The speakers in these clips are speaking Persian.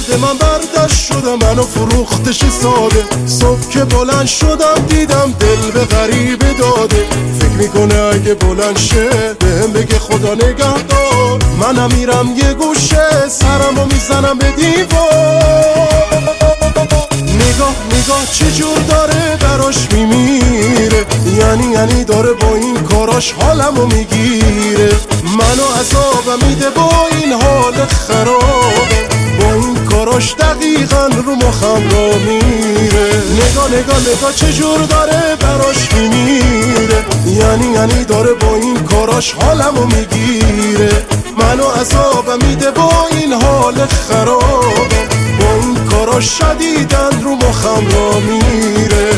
درد من برداشت شده منو فروختش ساده. صبح که بلند شدم دیدم دل به غریبه داده. فکر میکنه اگه بلند شه بهم بگه خدا نگهدار. منم میرم یه گوشه سرمو میزنم به دیوار. نگاه چجور داره براش میمیره. یعنی داره با این کاراش حالمو میگیره. منو عذابم میده با این حال خرابه. با این کاراش دقیقا رو مخم را میره. نگاه چجور داره براش میمیره. یعنی داره با این کاراش حالمو میگیره. منو عذابم میده با این حال خرابه. با این کاراش شدیدن رو مخم را میره.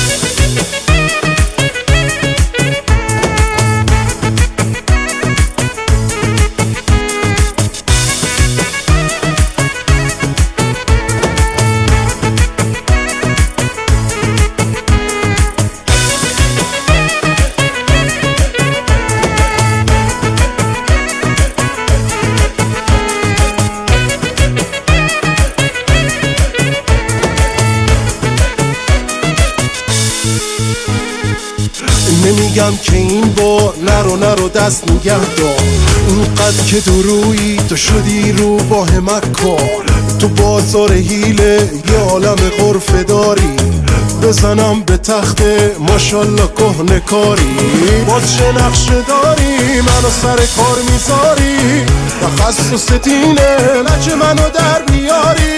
نمیگم که این با نرو دست نگه دار. اونقدر که تو روی تو شدی رو با مکار. تو بازار حیله یه عالم غرفه داری. بزنم به تخت ماشالله کهنه کاری. باز چه نقشه داری منو سر کار میذاری. تخصصت اینه لجه منو در بیاری.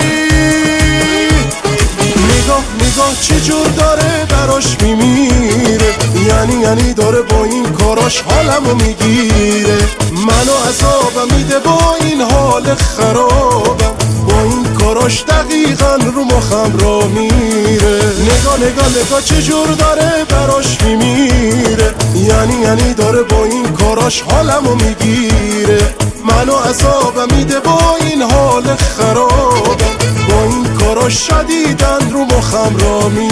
نگاه چجور داره براش میمیره. یعنی داره با این کاراش حالمو میگیره. منو عذابم میده با این حال خرابم. با این کاراش دقیقا رو مخم را میره. نگاه چجور داره براش میمیره. یعنی داره با این کاراش حالمو میگیره. منو عذابم میده با این حال خرابم. با این کاراش شدیدن رو مخم را میره.